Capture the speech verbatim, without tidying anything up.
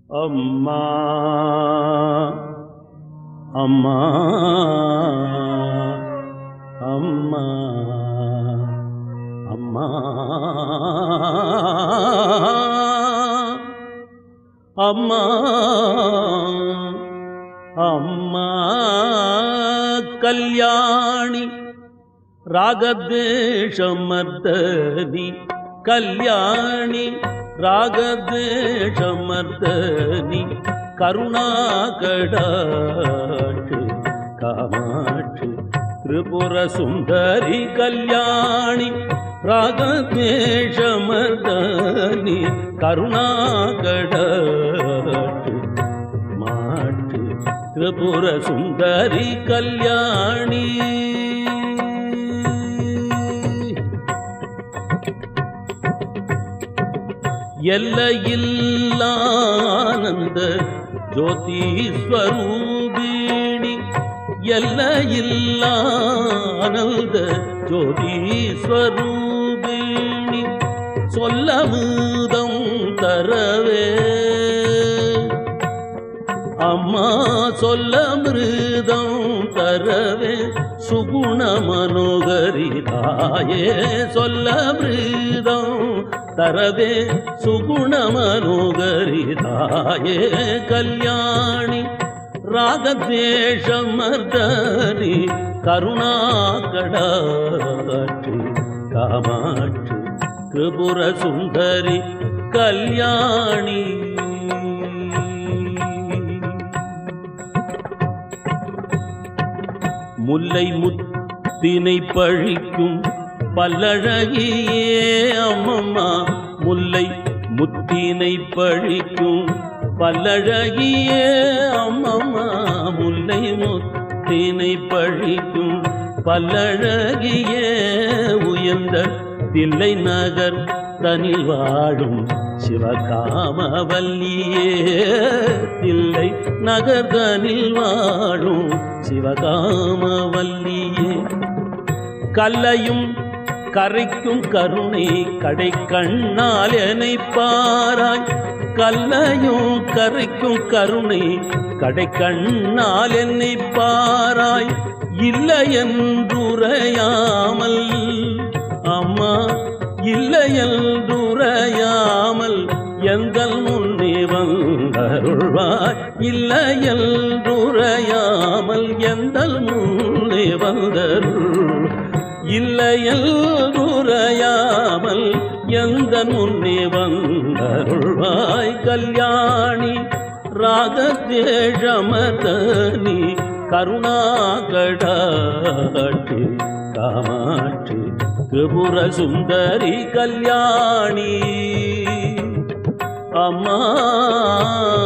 அம்மா அம்மா அம்மா அம்மா அம்மா அம்மா கல்யாணி ராகத்வேஷமர்தனி கல்யாணி ராகத்வேஷமர்தனி கருணாகடாட்சி காமாட்சி திரிபுர சுந்தரி கல்யாணி ராகத்வேஷமர்தனி கருணாகடாட்சி மாட்சி திரிபுர சுந்தரி கல்யாணி எல்லையில்லானந்த ஜோதி ஸ்வரூபிணி எல்லையில்லானந்த ஜோதி ஸ்வரூபிணி சொல்லமுதம் தரவே அம்மா சொல்லமிருதம் தரவே சுகுண மனோகரி தாயே சொல்லமிருதம் தரவே சுகுண மனோகரி தாயே கல்யாணி ராகத்வேஷமர்தனி கருணாகடாட்சி காமாட்சி திரிபுர சுந்தரி கல்யாணி முல்லை முத்தினை பழிக்கும் பல்லழகியே அம்மம்மா முல்லை முத்தினை பழிக்கும் பல்லழகியே அம்மம்மா முல்லை முத்தினை பழிக்கும் பல்லழகியே உயர்ந்த தில்லை நகர் தனில் வாழும் சிவகாமவல்லியே தில்லை நகர் தனில் வாழும் சிவகாமவல்லியே கல்லையும் கரைக்கும் கருணை கடை கண்ணால் என்னை பாராய் கல்லையும் கரைக்கும் கருணை கடை கண்ணால் என்னை பாராய் இல்லை என்றுரையாமல் அம்மா இல்லை என்றுரையாமல் எந்தல் முன்னே வந்தருள்வாய் இல்லை என்றுரையாமல் எந்தல் முன்னே வந்தருள் இல்லையல்குறையாமல் எந்த முன்னே வந்தருள்வாய் கல்யாணி ராகத்வேஷமர்தனி கருணாகடாட்சி காமாட்சி திரிபுர சுந்தரி கல்யாணி அம்மா